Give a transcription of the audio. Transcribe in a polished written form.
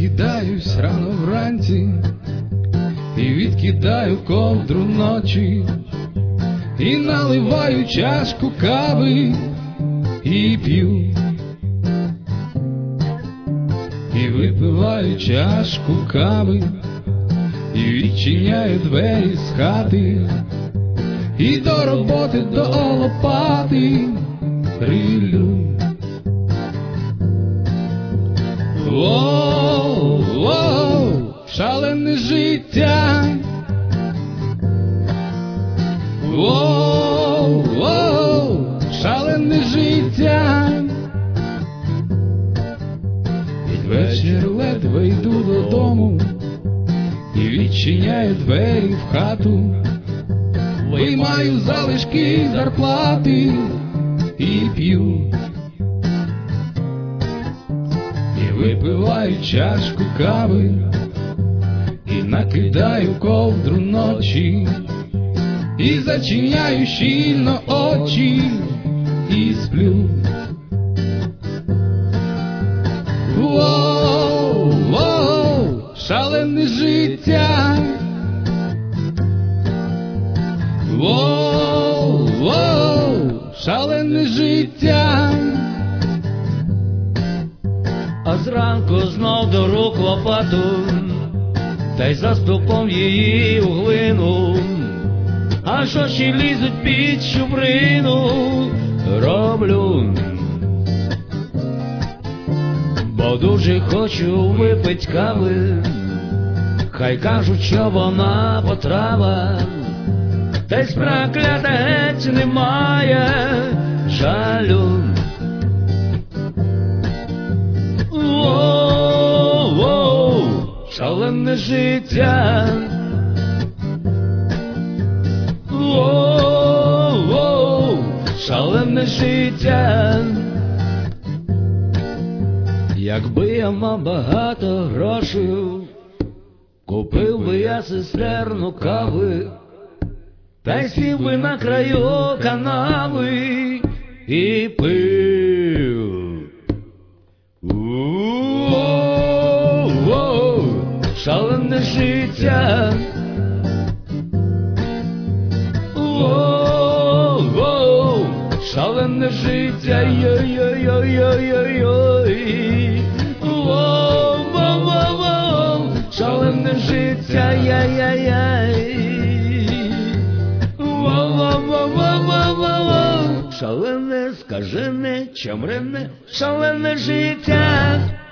Прокидаюсь рано вранці і відкидаю ковдру ночі, і наливаю чашку кави і п'ю, і випиваю чашку кави, і відчиняю двері з хати, і до роботи до лопати рилю. Воу, шалене життя. Воу, шалене життя. Під вечір ледве йду додому і відчиняю двері в хату, виймаю залишки зарплати і п'ю, і випиваю чашку кави, і накидаю ковдру ночі, і зачиняю щільно очі і сплю. Воу, шалене життя. Воу, шалене життя. А зранку знов до рук лопату, та й за ступом її у глину, а що ще лізуть під чуприну, роблю. Бо дуже хочу випить кави, хай кажуть, що вона потрава, та й з проклята геть немає жалю. Воу, шалене життя. Воу, шалене життя. Якби я мав багато грошей, купив би я цистерну кави, та й сів би на краю канави і пив. Воу, шалене життя. Воу, шалене життя. Йой-йой-йой-йой-йой. Воу, шалене життя. Яй-яй-яй. Шалене, скажене, чамрене, шалене життя.